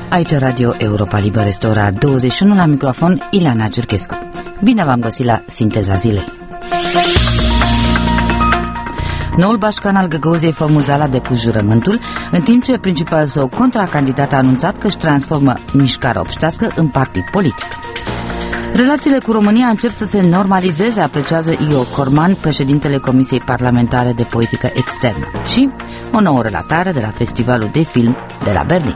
Aici Radio Europa Liberă, este ora 21, la microfon Ileana Ciurchescu. Bine v-am găsit la Sinteza Zilei. Noul bașcan al Găgăuziei Formuzal a depus jurământul, în timp ce principalul său contracandidat a anunțat că își transformă mișcarea obștească în partid politic. Relațiile cu România încep să se normalizeze, apreciază Igor Corman, președintele Comisiei Parlamentare de Politică Externă. Și o nouă relatare de la Festivalul de Film de la Berlin.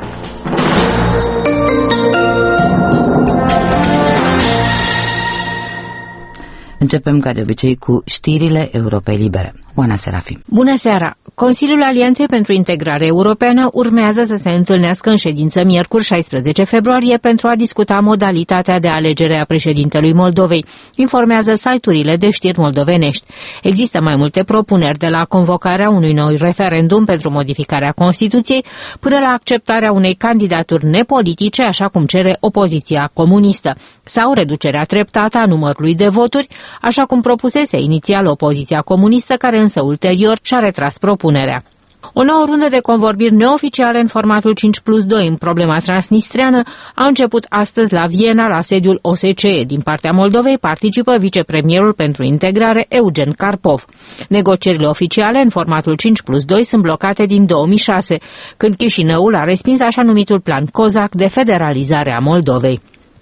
Începem ca de obicei cu știrile Europei Libere. Oana Serafim. Bună seara! Consiliul Alianței pentru Integrare Europeană urmează să se întâlnească în ședință miercuri 16 februarie pentru a discuta modalitatea de alegere a președintelui Moldovei, informează site-urile de știri moldovenești. Există mai multe propuneri, de la convocarea unui nou referendum pentru modificarea Constituției până la acceptarea unei candidaturi nepolitice, așa cum cere opoziția comunistă, sau reducerea treptată a numărului de voturi, așa cum propusese inițial opoziția comunistă, care însă ulterior și-a retras propunerea. O nouă rundă de convorbiri neoficiale în formatul 5+2 în problema transnistreană a început astăzi la Viena, la sediul OSCE. Din partea Moldovei participă vicepremierul pentru integrare Eugen Karpov. Negocierile oficiale în formatul 5+2 sunt blocate din 2006, când Chișinăul a respins așa numitul plan Cozac de federalizare a Moldovei.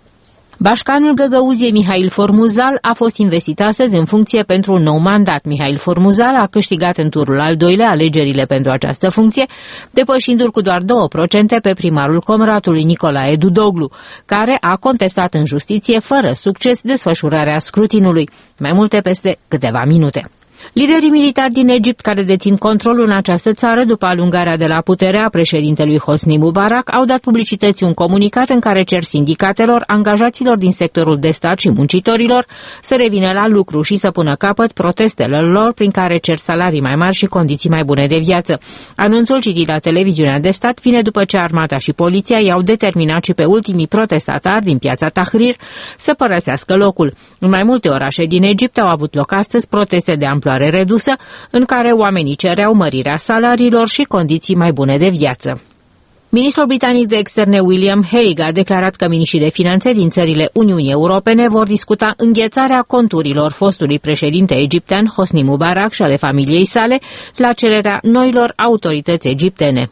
Bașcanul Găgăuziei Mihail Formuzal a fost investit astăzi în funcție pentru un nou mandat. Mihail Formuzal a câștigat în turul al doilea alegerile pentru această funcție, depășindu-l cu doar 2% pe primarul Comratului Nicolae Dudoglu, care a contestat în justiție fără succes desfășurarea scrutinului. Mai multe peste câteva minute. Liderii militari din Egipt, care dețin controlul în această țară după alungarea de la putere a președintelui Hosni Mubarak, au dat publicității un comunicat în care cer sindicatelor, angajaților din sectorul de stat și muncitorilor să revină la lucru și să pună capăt protestelor lor prin care cer salarii mai mari și condiții mai bune de viață. Anunțul citit la televiziunea de stat vine după ce armata și poliția i-au determinat și pe ultimii protestatari din piața Tahrir să părăsească locul. În mai multe orașe din Egipt au avut loc astăzi proteste de amploare redusă, în care oamenii cereau mărirea salariilor și condiții mai bune de viață. Ministrul britanic de externe William Hague a declarat că miniștrii de finanțe din țările Uniunii Europene vor discuta înghețarea conturilor fostului președinte egiptean Hosni Mubarak și ale familiei sale la cererea noilor autorități egiptene.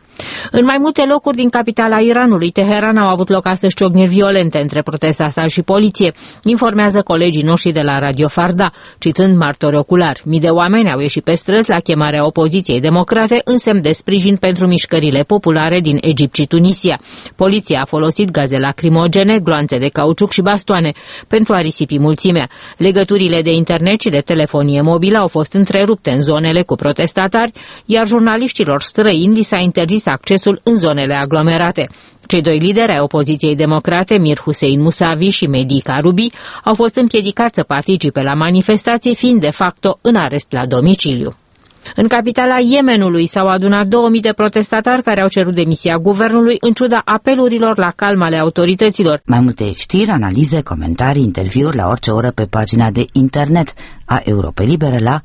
În mai multe locuri din capitala Iranului, Teheran, au avut loc astăzi ciocniri violente între protestatari și poliție, informează colegii noștri de la Radio Farda, citând martori oculari. Mii de oameni au ieșit pe străzi la chemarea opoziției democrate în semn de sprijin pentru mișcările populare din Egipt și Tunisia. Poliția a folosit gaze lacrimogene, gloanțe de cauciuc și bastoane pentru a risipi mulțimea. Legăturile de internet și de telefonie mobilă au fost întrerupte în zonele cu protestatari, iar jurnaliștilor străini li s-a interzis accesul în zonele aglomerate. Cei doi lideri ai opoziției democrate, Mir Hussein Musavi și Mehdi Karoubi, au fost împiedicați să participe la manifestații, fiind de facto în arest la domiciliu. În capitala Yemenului s-au adunat 2000 de protestatari care au cerut demisia guvernului în ciuda apelurilor la calm ale autorităților. Mai multe știri, analize, comentarii, interviuri la orice oră pe pagina de internet a Europei Libere la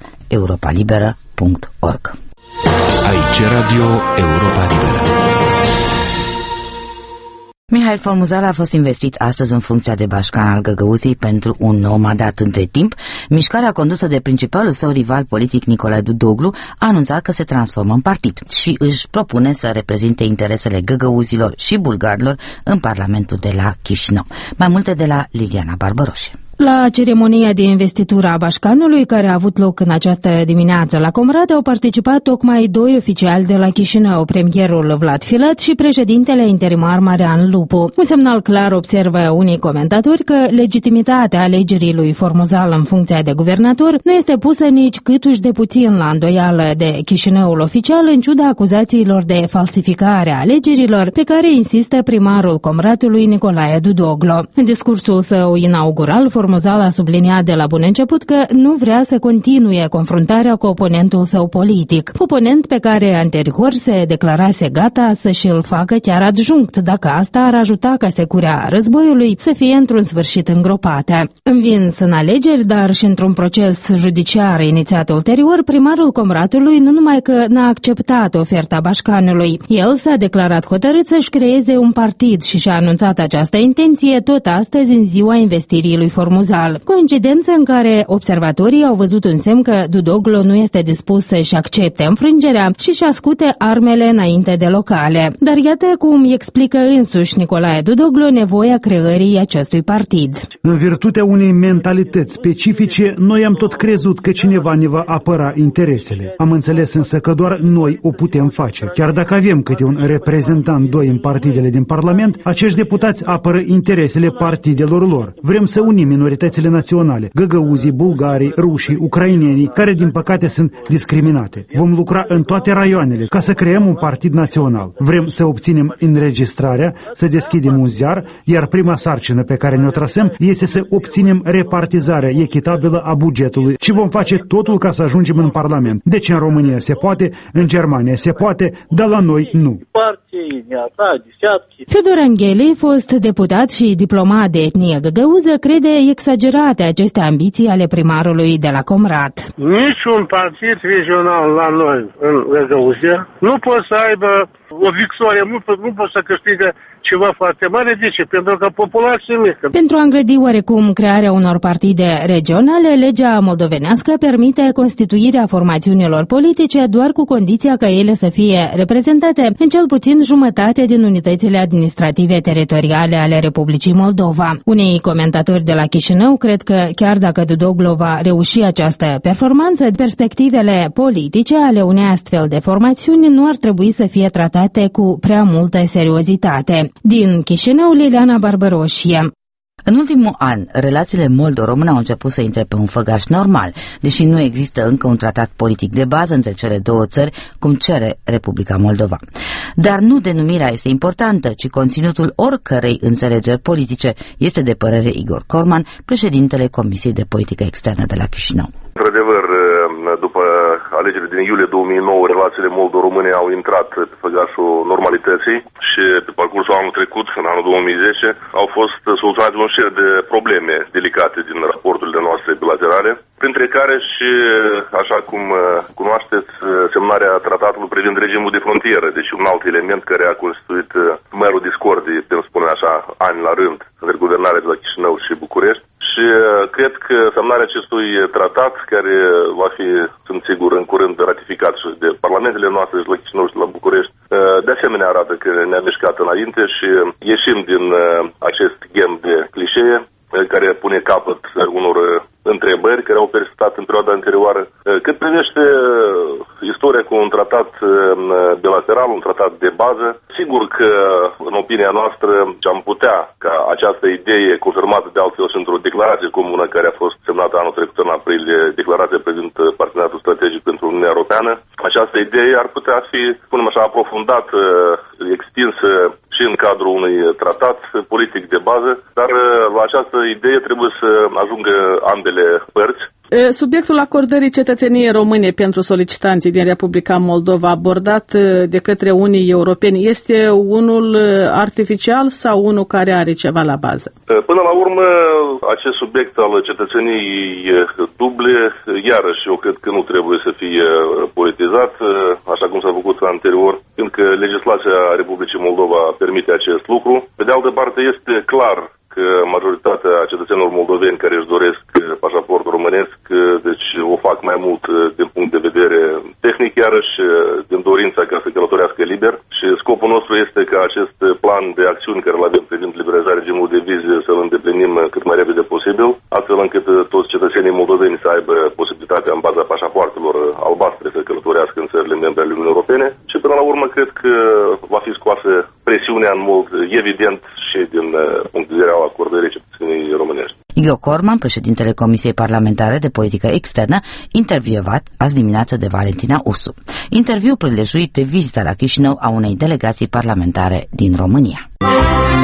europalibera.org. Aici Radio Europa Liberă. Mihail Formuzal a fost investit astăzi în funcția de bașcan al Găgăuziei pentru un nou mandat. Între timp, mișcarea condusă de principalul său rival politic Nicolae Dudoglu a anunțat că se transformă în partid și își propune să reprezinte interesele găgăuzilor și bulgarilor în Parlamentul de la Chișinău. Mai multe de la Liliana Barbaroșe. La ceremonia de investitură a bașcanului, care a avut loc în această dimineață la Comrat, au participat tocmai doi oficiali de la Chișinău, premierul Vlad Filat și președintele interimar Marian Lupu. Un semnal clar, observă unii comentatori, că legitimitatea alegerii lui Formuzal în funcția de guvernator nu este pusă nici câtuși de puțin la îndoială de Chișinăul oficial, în ciuda acuzațiilor de falsificare a alegerilor pe care insistă primarul Comratului Nicolae Dudoglu. În discursul său inaugural, Formuzal a subliniat de la bun început că nu vrea să continue confruntarea cu oponentul său politic, oponent pe care anterior se declarase gata să și-l facă chiar adjunct, dacă asta ar ajuta ca securea războiului să fie într-un sfârșit îngropată. Învins în alegeri, dar și într-un proces judiciar inițiat ulterior, primarul Comratului nu numai că n-a acceptat oferta Bașcanului, el s-a declarat hotărât să-și creeze un partid și și-a anunțat această intenție tot astăzi în ziua investirii lui Formuzal. Coincidență în care observatorii au văzut un semn că Dudoglu nu este dispus să-și accepte înfrângerea și-și ascute armele înainte de locale. Dar iată cum explică însuși Nicolae Dudoglu nevoia creării acestui partid. În virtutea unei mentalități specifice, noi am tot crezut că cineva ne va apăra interesele. Am înțeles însă că doar noi o putem face. Chiar dacă avem câte un reprezentant, doi în partidele din Parlament, acești deputați apără interesele partidelor lor. Vrem să unim minoritățile naționale, găgăuzii, bulgarii, rușii, ucrainenii, care din păcate sunt discriminate. Vom lucra în toate raioanele ca să creăm un partid național. Vrem să obținem înregistrarea, să deschidem un ziar, iar prima sarcină pe care ne-o trasăm este să obținem repartizarea echitabilă a bugetului și vom face totul ca să ajungem în Parlament. Deci în România se poate, în Germania se poate, dar la noi nu. Fedor Angheli, fost deputat și diplomat de etnie găgăuză, crede exagerate aceste ambiții ale primarului de la Comrat. Niciun partid regional la noi în Găgăuzia nu poate să aibă o victorie, nu poate să câștigă ceva foarte mare. De ce? Pentru că populația e mică. Pentru a îngrădi oarecum crearea unor partide regionale, legea moldovenească permite constituirea formațiunilor politice doar cu condiția ca ele să fie reprezentate în cel puțin jumătate din unitățile administrative teritoriale ale Republicii Moldova. Unii comentatori de la Chișinău cred că chiar dacă Dudoglu va reuși această performanță, perspectivele politice ale unei astfel de formațiuni nu ar trebui să fie tratate cu prea multă seriozitate. Din Chișinău, Liliana Barbăroșie. În ultimul an, relațiile moldo-române au început să intre pe un făgaș normal, deși nu există încă un tratat politic de bază între cele două țări, cum cere Republica Moldova. Dar nu denumirea este importantă, ci conținutul oricărei înțelegeri politice, este de părere Igor Corman, președintele Comisiei de Politică Externă de la Chișinău. Într-adevăr, după alegerile din iulie 2009, relațiile moldo-române au intrat pe făgașul normalității și pe parcursul anului trecut, în anul 2010, au fost soluționate un șir de probleme delicate din raporturile noastre bilaterale, printre care și, așa cum cunoașteți, semnarea tratatului privind regimul de frontieră, deci un alt element care a constituit merul discordii, pentru spune așa, ani la rând, între guvernarea de la Chișinău și București. Și cred că semnarea acestui tratat, care va fi, sunt sigur, în curând ratificat și de parlamentele noastre și la Chișinău și la București, de asemenea arată că ne-am mișcat înainte și ieșim din acest ghem de clișee care pune capăt unor întrebări care au persistat în perioada anterioară. Cât privește istoria cu un tratat bilateral, un tratat de bază, sigur că, în opinia noastră, am putea ca această idee, confirmată de altfel și într-o declarație comună care a fost semnată anul trecut în aprilie, declarația privind parteneriatul strategic pentru Uniunea Europeană, această idee ar putea fi, spunem așa, aprofundată, extinsă și în cadrul unui tratat politic de bază, dar la această idee trebuie să ajungă ambele părți. Subiectul acordării cetățeniei române pentru solicitanții din Republica Moldova, abordat de către unii europeni, este unul artificial sau unul care are ceva la bază? Până la urmă, acest subiect al cetățeniei duble, iarăși eu cred că nu trebuie să fie politizat, așa cum s-a făcut anterior, fiindcă legislația Republicii Moldova permite acest lucru. Pe de altă parte, este clar că majoritatea cetățenilor moldoveni care își doresc pașaportul românesc, deci o fac mai mult din punct de vedere tehnic, iarăși din dorința ca să călătorească liber. Și scopul nostru este ca acest plan de acțiuni care îl avem privind liberalizarea regimului de vize să-l îndeplinim cât mai repede posibil, astfel încât toți cetățenii moldoveni să aibă posibilitatea în baza pașapoartelor albastre să călătorească în țările membre ale Uniunii Europene. Și până la urmă cred că va fi scoasă presiunea în mod evident și din punct de vedere al acordării cetățeniei românești. Igor Corman, președintele Comisiei Parlamentare de Politică Externă, intervievat azi dimineață de Valentina Ursu. Interviu prilejuit de vizita la Chișinău a unei delegații parlamentare din România.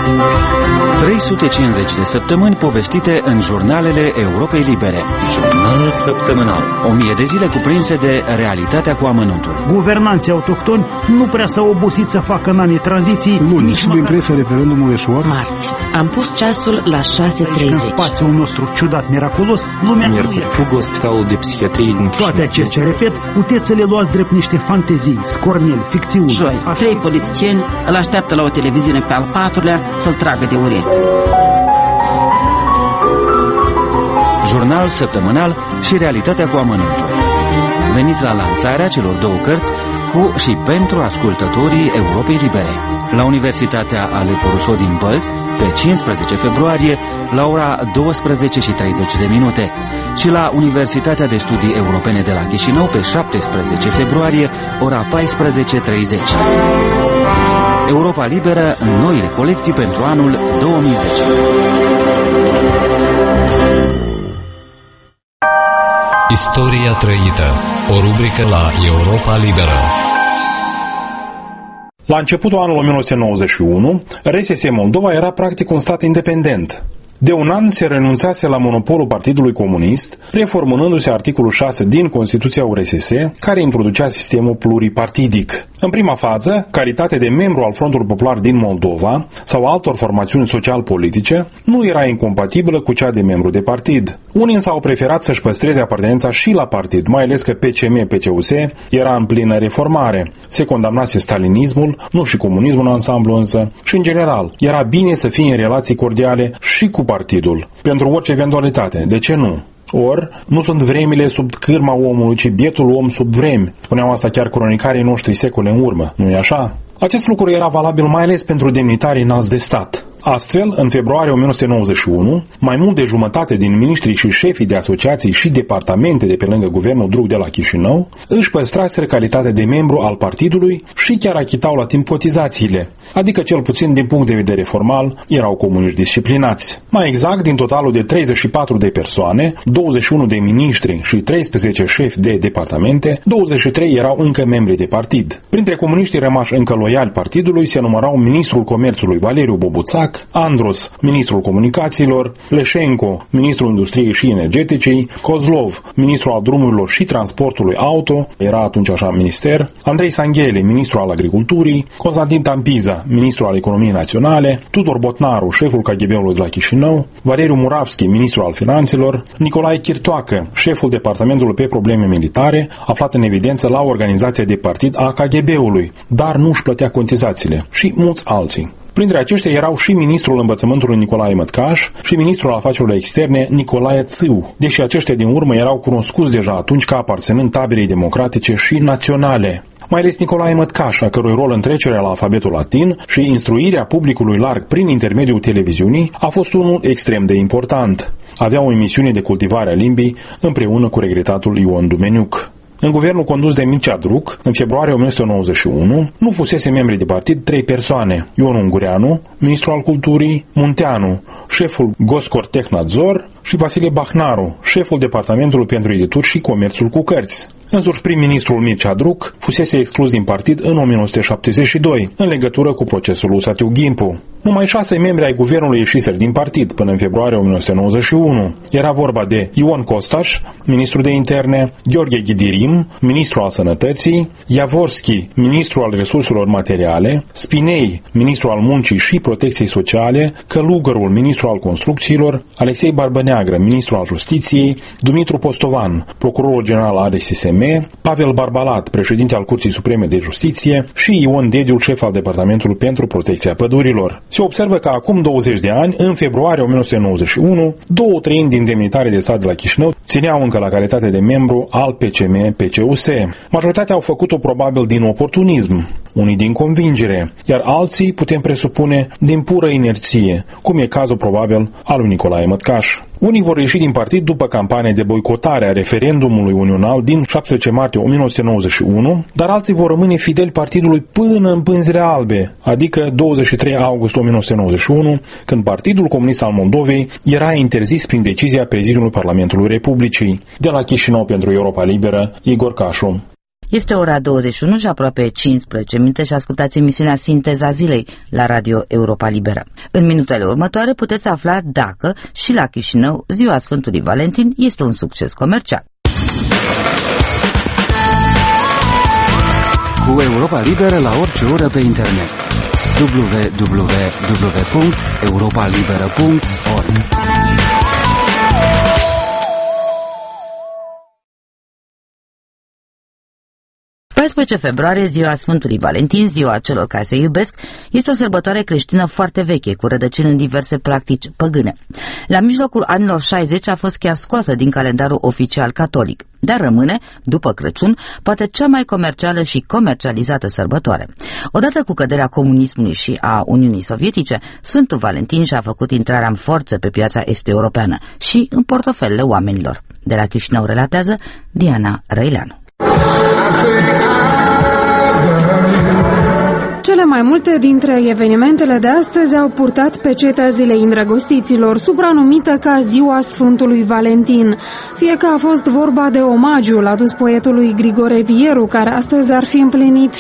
350 de săptămâni povestite în jurnalele Europei Libere. Jurnalul săptămânal. 1000 de zile cuprinse de realitatea cu amănuntul. Guvernanții autohtoni nu prea s-au obosit să facă în anii tranziții. Luni, sub impresia referendumului eșuat. Marți, am pus ceasul la 6:30. În spațiul nostru ciudat, miraculos, lumea nu e. Fug Spitalul de Psihiatrie din Chișinău. Toate acestea, repet, puteți să le luați drept niște fantezii, scorneli, ficțiuni. Joi, 3 politicieni îl așteaptă la o televiziune pe al 4-lea să-l tragă de urechi. Jurnal săptămânal și realitatea cu amănuntul. Veniți la lansarea celor două cărți cu și pentru ascultătorii Europei Libere. La Universitatea Alepo Rousseau din Bălți, pe 15 februarie, la ora 12:30 și la Universitatea de Studii Europene de la Chișinău, pe 17 februarie, ora 14:30. Europa Liberă, noile colecții pentru anul 2010. Istoria trăită, o rubrică la Europa Liberă. La începutul anului 1991, RSS Moldova era practic un stat independent. De un an se renunțase la monopolul Partidului Comunist, reformându-se articolul 6 din Constituția URSS, care introducea sistemul pluripartidic. În prima fază, calitatea de membru al Frontului Popular din Moldova sau altor formațiuni social-politice nu era incompatibilă cu cea de membru de partid. Unii însă au preferat să-și păstreze apartenența și la partid, mai ales că PCM-PCUS era în plină reformare. Se condamnase stalinismul, nu și comunismul în ansamblu însă, și în general, era bine să fie în relații cordiale și cu partidul, pentru orice eventualitate. De ce nu? Ori, nu sunt vremile sub cârma omului, ci bietul om sub vremi. Spuneau asta chiar cronicarii noștri secole în urmă, nu-i așa? Acest lucru era valabil mai ales pentru demnitarii înalți de stat. Astfel, în februarie 1991, mai mult de jumătate din miniștrii și șefii de asociații și departamente de pe lângă guvernul Drug de la Chișinău își păstraseră calitatea de membru al partidului și chiar achitau la timp cotizațiile, adică cel puțin din punct de vedere formal erau comuniști disciplinați. Mai exact, din totalul de 34 de persoane, 21 de miniștri și 13 șefi de departamente, 23 erau încă membri de partid. Printre comuniștii rămași încă loiali partidului se numărau ministrul comerțului Valeriu Bobuțac, Andrus, ministrul comunicațiilor, Leșenco, ministrul industriei și energeticii, Kozlov, ministrul al drumurilor și transportului auto, era atunci așa minister, Andrei Sangheli, ministrul al agriculturii, Constantin Tampiza, ministrul al economiei naționale, Tudor Botnaru, șeful KGB-ului de la Chișinău, Valeriu Muravski, ministrul al finanțelor, Nicolae Chirtoacă, șeful departamentului pe probleme militare, aflat în evidență la organizația de partid a KGB-ului, dar nu își plătea cotizațiile, și mulți alții. Printre aceștia erau și ministrul învățământului Nicolae Mătcaș și ministrul afacerilor externe Nicolae Țiu, deși aceștia din urmă erau cunoscuți deja atunci ca aparținând taberei democratice și naționale. Mai ales Nicolae Mătcaș, a cărui rol în trecerea la alfabetul latin și instruirea publicului larg prin intermediul televiziunii a fost unul extrem de important. Avea o emisiune de cultivare a limbii împreună cu regretatul Ion Dumeniuc. În guvernul condus de Mircea Druc, în februarie 1991, nu fusese membri de partid 3 persoane: Ion Ungureanu, ministrul al culturii, Munteanu, șeful Goscortechnadzor și Vasile Bahnaru, șeful departamentului pentru edituri și comerțul cu cărți. Însuși prim-ministrul Mircea Druc fusese exclus din partid în 1972, în legătură cu procesul lui Satiu Ghimpu. Numai 6 membri ai guvernului ieșiseră din partid până în februarie 1991. Era vorba de Ion Costaș, ministrul de interne, Gheorghe Ghidirim, ministrul al sănătății, Iavorski, ministrul al resurselor materiale, Spinei, ministrul al muncii și protecției sociale, Călugărul, ministrul al construcțiilor, Alexei Barbăneagră, ministrul al justiției, Dumitru Postovan, procurorul general al RSSM, Pavel Barbalat, președinte al Curții Supreme de Justiție și Ion Dediul, șef al Departamentului pentru Protecția Pădurilor. Se observă că acum 20 de ani, în februarie 1991, 2/3 din demnitarii de stat de la Chișinău țineau încă la calitate de membru al PCM-PCUS. Majoritatea au făcut-o probabil din oportunism, unii din convingere, iar alții, putem presupune, din pură inerție, cum e cazul probabil al lui Nicolae Mătcaș. Unii vor ieși din partid după campania de boicotare a referendumului unional din 17 martie 1991, dar alții vor rămâne fideli partidului până în pânzele albe, adică 23 august 1991, când Partidul Comunist al Moldovei era interzis prin decizia Prezidiului Parlamentului Republicii. De la Chișinău pentru Europa Liberă, Igor Cașu. Este ora 21 și aproape 15 minute și ascultați emisiunea Sinteza Zilei la Radio Europa Liberă. În minutele următoare puteți afla dacă și la Chișinău ziua Sfântului Valentin este un succes comercial. Cu Europa Liberă la orice oră pe internet. www.europalibera.org 14 februarie, ziua Sfântului Valentin, ziua celor care se iubesc, este o sărbătoare creștină foarte veche, cu rădăcini în diverse practici păgâne. La mijlocul anilor 60 a fost chiar scoasă din calendarul oficial catolic, dar rămâne, după Crăciun, poate cea mai comercială și comercializată sărbătoare. Odată cu căderea comunismului și a Uniunii Sovietice, Sfântul Valentin și-a făcut intrarea în forță pe piața est-europeană și în portofelele oamenilor. De la Chișinău relatează Diana Răileanu. Cele mai multe dintre evenimentele de astăzi au purtat pecetea Zilei Îndrăgostiților, supranumită ca Ziua Sfântului Valentin. Fie că a fost vorba de omagiul adus poetului Grigore Vieru, care astăzi ar fi împlinit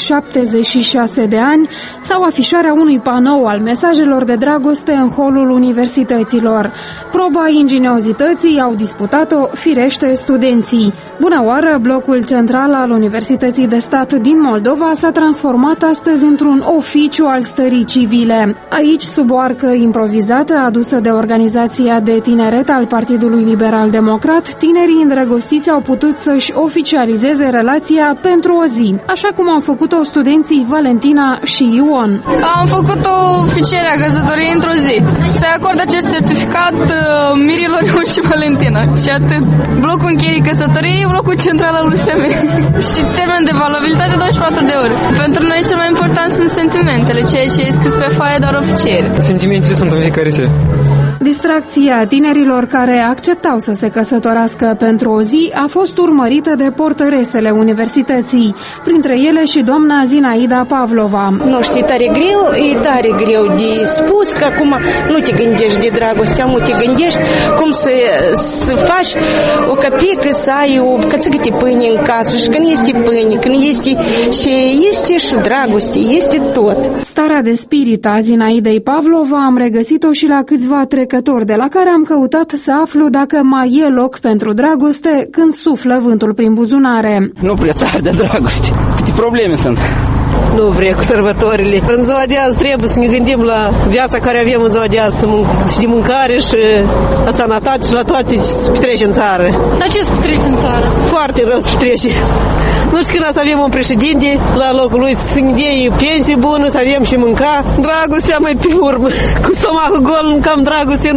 76 de ani, sau afișarea unui panou al mesajelor de dragoste în holul universităților. Proba ingeniozității au disputat-o, firește, studenții. Bună oară, blocul central al Universității de Stat din Moldova s-a transformat astăzi într-un oficiu al stării civile. Aici, sub o arcă improvizată adusă de organizația de tineret al Partidului Liberal Democrat, tinerii îndrăgostiți au putut să-și oficializeze relația pentru o zi, așa cum au făcut-o studenții Valentina și Ion. Am făcut o oficiere a căsătoriei într-o zi. Se acordă acest certificat mirilor Ion și Valentina și atât. Blocul încheierii căsătoriei, blocul central al USM. Și termen de valabilitate 24 de ore. Pentru noi cel mai important sunt sentimentele, ceea ce e scris pe foaie, doar oficiere. Sentimentele sunt în fiecare zi. Distracția tinerilor care acceptau să se căsătorească pentru o zi a fost urmărită de portăresele universității, printre ele și doamna Zinaida Pavlova. Nu știu, e tare greu de spus că acum nu te gândești de dragoste, nu te gândești cum să faci o capică, să ai o cățică de pâine în casă și când este pâine, când este și dragoste, este tot. Starea de spirit a Zinaidei Pavlova am regăsit-o și la câțiva trecători, de la care am căutat să aflu dacă mai e loc pentru dragoste când suflă vântul prin buzunare. Nu prea țară de dragoste. Câte probleme sunt. Nu vreau cu sărbătorile. În ziua de azi trebuie să ne gândim la viața care avem în ziua de azi, și de mâncare și la sănătate și la toate ce se petrece în țară. Dar ce se petrece în țară? Foarte rău se petrece. Nu știu când să avem un președinte la locul lui să ne dea pensie bună, să avem și mânca. Dragostea mai pe urmă. Cu stomacul gol, cam dragoste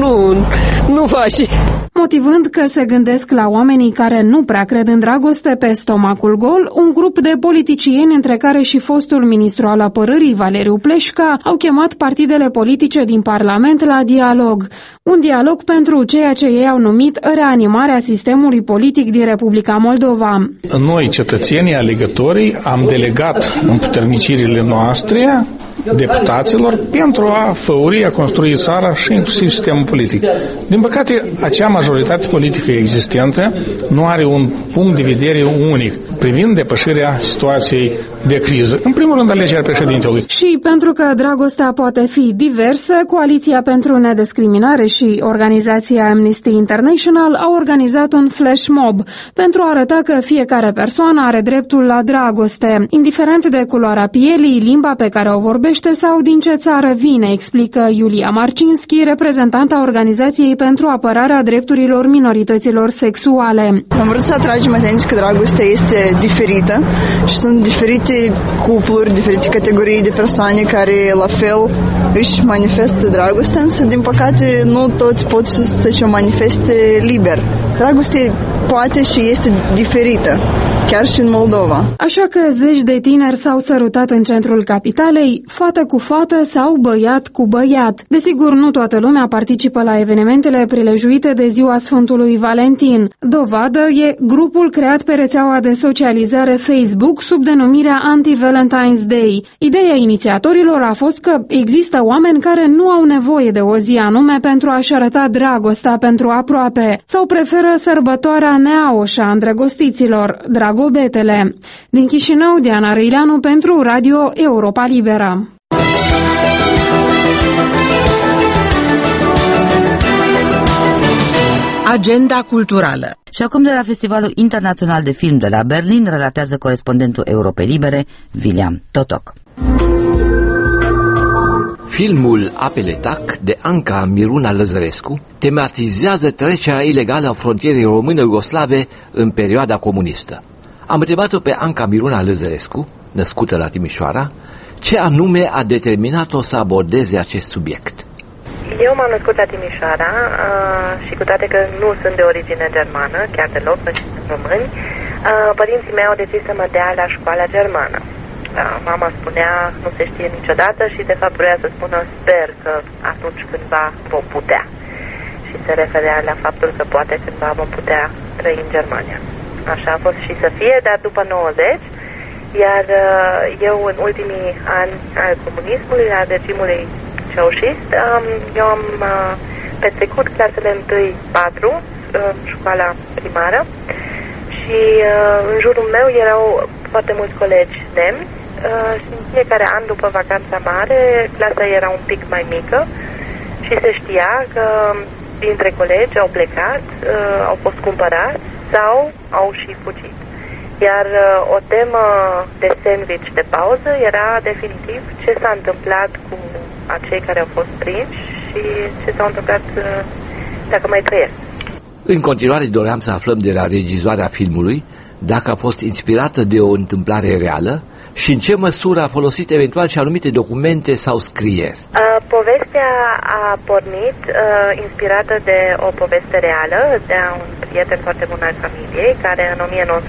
nu faci. Motivând că se gândesc la oamenii care nu prea cred în dragoste pe stomacul gol, un grup de politicieni, între care și fostul ministru al apărării Valeriu Pleșca, au chemat partidele politice din Parlament la dialog. Un dialog pentru ceea ce ei au numit reanimarea sistemului politic din Republica Moldova. Noi, cetățenii, alegătorii, am delegat împuternicirile noastre deputaților pentru a făuri, a construi țara și inclusiv sistemul politic. Din păcate, acea majoritate politică existentă nu are un punct de vedere unic privind depășirea situației de criză. În primul rând, alegerea președintelui. Și pentru că dragostea poate fi diversă, Coaliția pentru Nediscriminare și organizația Amnesty International au organizat un flash mob pentru a arăta că fiecare persoană are dreptul la dragoste, indiferent de culoarea pielii, limba pe care o vorbește sau din ce țară vine, explică Iulia Marcinski, reprezentanta Organizației pentru apărarea drepturilor minorităților sexuale. Am vrut să atragem atenție că dragostea este diferită și sunt diferite cupluri, diferite categorii de persoane care la fel își manifestă dragostea, însă din păcate nu toți pot să-și o manifeste liber. Dragostea poate și este diferită, chiar și în Moldova. Așa că zeci de tineri s-au sărutat în centrul capitalei, fată cu fată sau băiat cu băiat. Desigur, nu toată lumea participă la evenimentele prilejuite de ziua Sfântului Valentin. Dovadă e grupul creat pe rețeaua de socializare Facebook sub denumirea Anti-Valentine's Day. Ideea inițiatorilor a fost că există oameni care nu au nevoie de o zi anume pentru a-și arăta dragostea pentru aproape sau preferă sărbătoarea neaușă a îndrăgostiților. dragobetele. Din Chișinău, Diana Răileanu pentru Radio Europa Liberă. Agenda culturală. Și acum de la Festivalul Internațional de Film de la Berlin relatează corespondentul Europei Libere, William Totoc. Filmul Apele Tac de Anca Miruna Lăzărescu tematizează trecerea ilegală a frontierei româno-iugoslave în perioada comunistă. Am întrebat-o pe Anca Miruna Lăzărescu, născută la Timișoara, ce anume a determinat-o să abordeze acest subiect. Eu m-am născut la Timișoara și cu toate că nu sunt de origine germană, chiar deloc, nu sunt români, părinții mei au decis să mă dea la școala germană. Mama spunea, nu se știe niciodată și de fapt vrea să spună, sper că atunci cândva vom putea. Și se referea la faptul că poate cândva vom putea trăi în Germania. Așa a fost și să fie, dar după 90, iar eu în ultimii ani al comunismului, al regimului ceaușist, eu am petrecut clasele 1-4, școala primară, și în jurul meu erau foarte mulți colegi demni. Și în fiecare an, după vacanța mare, clasa era un pic mai mică și se știa că dintre colegi au plecat, au fost cumpărați sau au și fugit. Iar o temă de sandwich de pauză era definitiv ce s-a întâmplat cu acei care au fost prinși și ce s-a întâmplat dacă mai trăiesc. În continuare doream să aflăm de la regizoarea filmului dacă a fost inspirată de o întâmplare reală și în ce măsură a folosit eventual și anumite documente sau scrieri. Povestea a pornit inspirată de o poveste reală de un prieten foarte bun al familiei, care în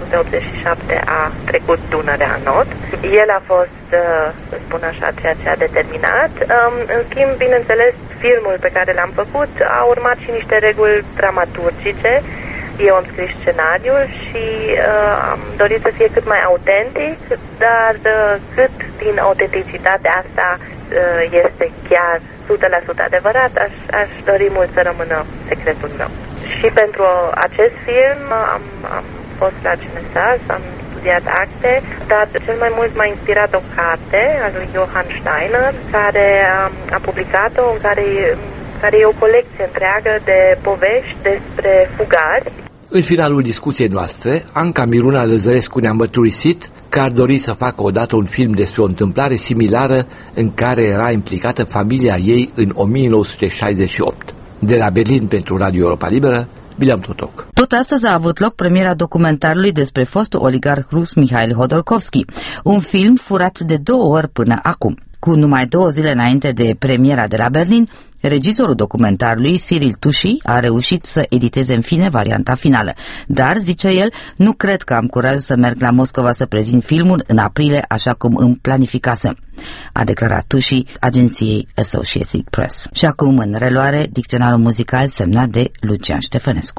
1987 a trecut Dunărea în not. El a fost, să spun așa, ceea ce a determinat. În schimb, bineînțeles, filmul pe care l-am făcut a urmat și niște reguli dramaturgice. Eu am scris scenariul și am dorit să fie cât mai autentic, dar cât din autenticitatea asta este chiar 100% adevărat, aș dori mult să rămână secretul meu. Și pentru acest film am fost la CNSAS, am studiat acte, dar cel mai mult m-a inspirat o carte a lui Johann Steiner, care a publicat-o, în care e o colecție întreagă de povești despre fugari. În finalul discuției noastre, Anca Miruna Lăzărescu ne-a mărturisit că ar dori să facă odată un film despre o întâmplare similară în care era implicată familia ei în 1968. De la Berlin pentru Radio Europa Liberă, William Totoc. Tot astăzi a avut loc premiera documentarului despre fostul oligarh rus Mihail Hodorkovski, un film furat de 2 ori până acum. Cu numai 2 zile înainte de premiera de la Berlin, regizorul documentarului, Cyril Tushy, a reușit să editeze în fine varianta finală. Dar, zice el, nu cred că am curaj să merg la Moscova să prezint filmul în aprilie, așa cum îmi planificasem, a declarat Tushy agenției Associated Press. Și acum, în reluare, dicționarul muzical semnat de Lucian Ștefănescu.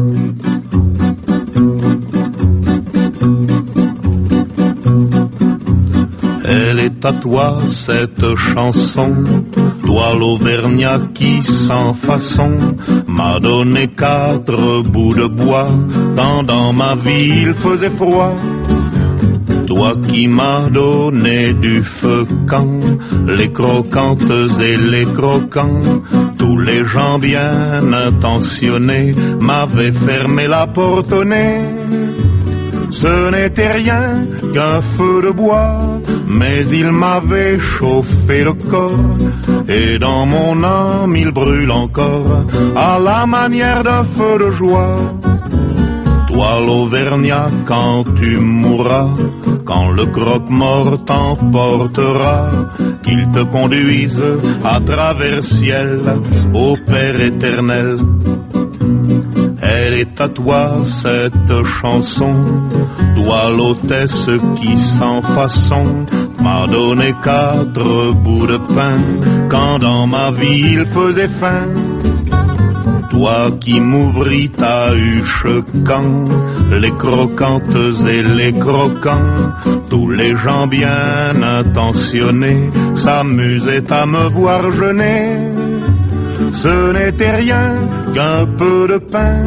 Elle est à toi cette chanson, toi l'Auvergnat qui sans façon m'a donné 4 bouts de bois quand dans ma vie il faisait froid. Toi qui m'as donné du feu quand les croquantes et les croquants, tous les gens bien intentionnés m'avaient fermé la porte au nez. Ce n'était rien qu'un feu de bois, mais il m'avait chauffé le corps, et dans mon âme il brûle encore, à la manière d'un feu de joie. Toi l'Auvergnat, quand tu mourras, quand le croque-mort t'emportera, qu'il te conduise à travers ciel, au Père éternel. Elle est à toi cette chanson, toi l'hôtesse qui sans façon m'a donné 4 bouts de pain quand dans ma vie il faisait faim. Toi qui m'ouvris ta huche quand les croquantes et les croquants, tous les gens bien intentionnés s'amusaient à me voir jeûner. Ce n'était rien qu'un peu de pain,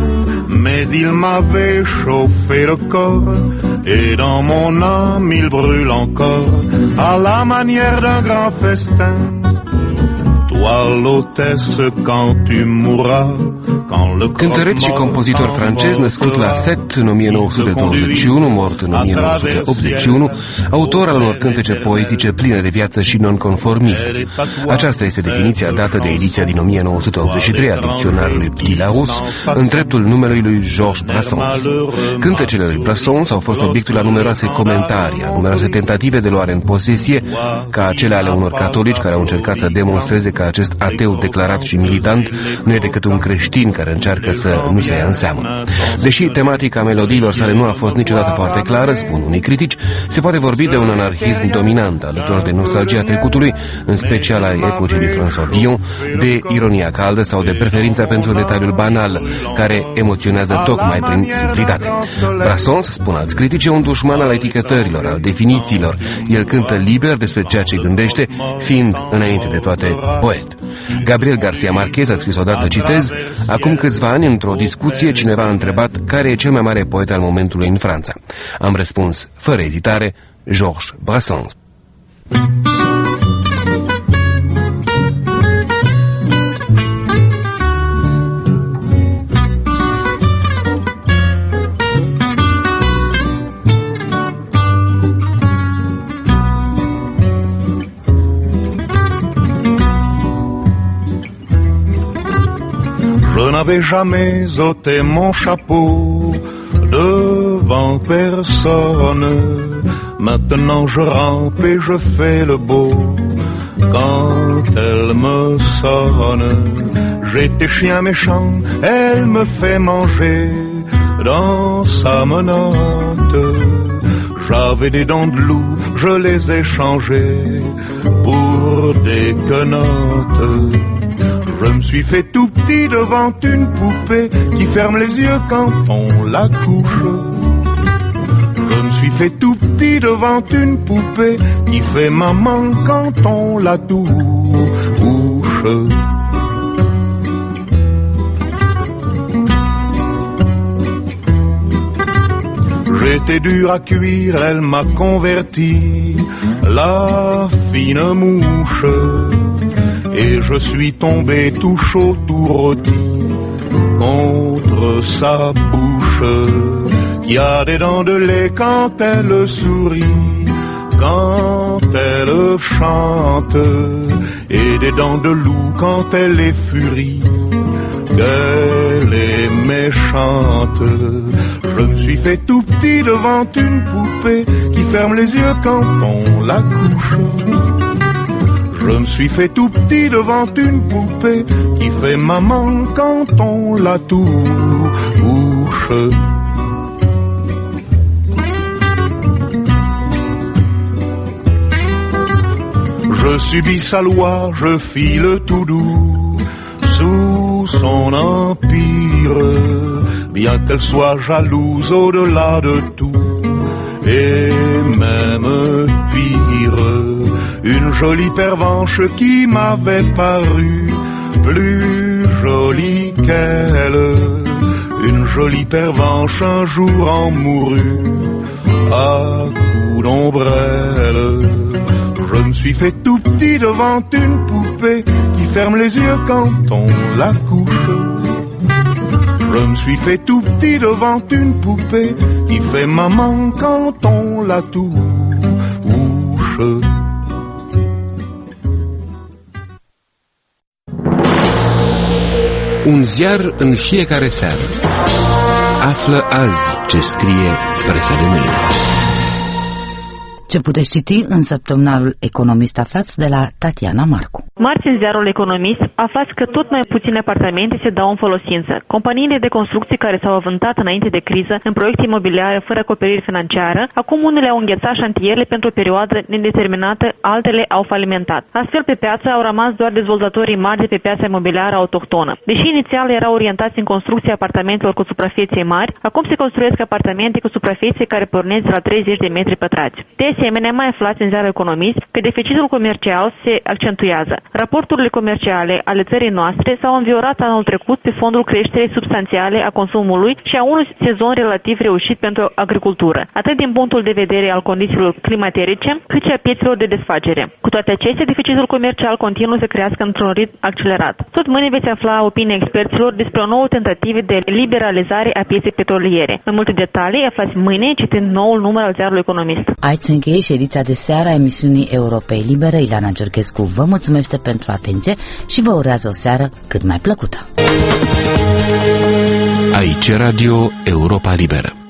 mais il m'avait chauffé le corps, et dans mon âme il brûle encore, à la manière d'un grand festin. Toi, l'hôtesse, quand tu mourras, cântăreț și compozitor francez, născut la Sète în 1921, mort în 1981, autor al unor cântece poetice pline de viață și nonconformism. Aceasta este definiția dată de ediția din 1983 a dicționarului Petit Larousse în dreptul numelui lui Georges Brassens. Cântecele lui Brassens au fost obiectul a numeroase comentarii, a numeroase tentative de luare în posesie, ca cele ale unor catolici care au încercat să demonstreze că acest ateu declarat și militant nu e decât un creștin care încearcă să nu se ia în seamă. Deși tematica melodiilor sale nu a fost niciodată foarte clară, spun unii critici, se poate vorbi de un anarhism dominant, alături de nostalgia trecutului, în special a epocii lui François Villon, de ironia caldă sau de preferința pentru detaliul banal, care emoționează tocmai prin simplitate. Brassens, spun alți critici, e un dușman al etichetărilor, al definițiilor. El cântă liber despre ceea ce gândește, fiind, înainte de toate, poet. Gabriel García Márquez a scris odată, citez, acum câțiva ani, într-o discuție, cineva a întrebat care e cel mai mare poet al momentului în Franța. Am răspuns, fără ezitare, Georges Brassens. Je n'avais jamais ôté mon chapeau devant personne. Maintenant je rampe et je fais le beau quand elle me sonne. J'étais chien méchant, elle me fait manger dans sa menotte. J'avais des dents de loup, je les ai changées pour des quenottes. Je me suis fait tout petit devant une poupée qui ferme les yeux quand on la couche. Je me suis fait tout petit devant une poupée qui fait maman quand on la touche. J'étais dur à cuire, elle m'a converti, la fine mouche. Et je suis tombé tout chaud, tout rôti contre sa bouche, qui a des dents de lait quand elle sourit, quand elle chante, et des dents de loup quand elle est furie, qu'elle est méchante. Je me suis fait tout petit devant une poupée qui ferme les yeux quand on la couche. Je me suis fait tout petit devant une poupée qui fait maman quand on la touche. Je subis sa loi, je file tout doux sous son empire, bien qu'elle soit jalouse au-delà de tout, et même pire. Une jolie pervenche qui m'avait paru plus jolie qu'elle. Une jolie pervenche un jour en mourut à coups d'ombrelle. Je me suis fait tout petit devant une poupée qui ferme les yeux quand on la couche. Je me suis fait tout petit devant une poupée qui fait maman quand on la touche. Un ziar în fiecare seară. Află azi ce scrie presa de mâine. Ce puteți citi în săptămânalul Economist aflați de la Tatiana Marcu. Marți, în ziarul Economist, aflați că tot mai puține apartamente se dau în folosință. Companiile de construcții care s-au avântat înainte de criză în proiecte imobiliare fără acoperire financiară, acum unele au înghețat șantierele pentru o perioadă nedeterminată, altele au falimentat. Astfel, pe piață au rămas doar dezvoltatorii mari de pe piața imobiliară autohtonă. Deși inițial erau orientați în construcția apartamentelor cu suprafețe mari, acum se construiesc apartamente cu suprafețe care pornesc de la 30 de metri pătrați. De asemenea, mai aflați în ziarul Economist că deficitul comercial se accentuează. Raporturile comerciale ale țării noastre s-au înviorat anul trecut pe fondul creșterii substanțiale a consumului și a unui sezon relativ reușit pentru agricultură, atât din punctul de vedere al condițiilor climaterice, cât și a piețelor de desfacere. Cu toate acestea, deficitul comercial continuă să crească într-un ritm accelerat. Tot mâine veți afla opinia experților despre o nouă tentativă de liberalizare a pieței petroliere. Mai multe detalii aflați mâine citind noul număr al ziarului Economist. Aici se încheie și ediția de seară a emisiunii Europei Libere. Ileana Georgescu vă mulțumește pentru atenție și vă urează o seară cât mai plăcută. Aici Radio Europa Liberă.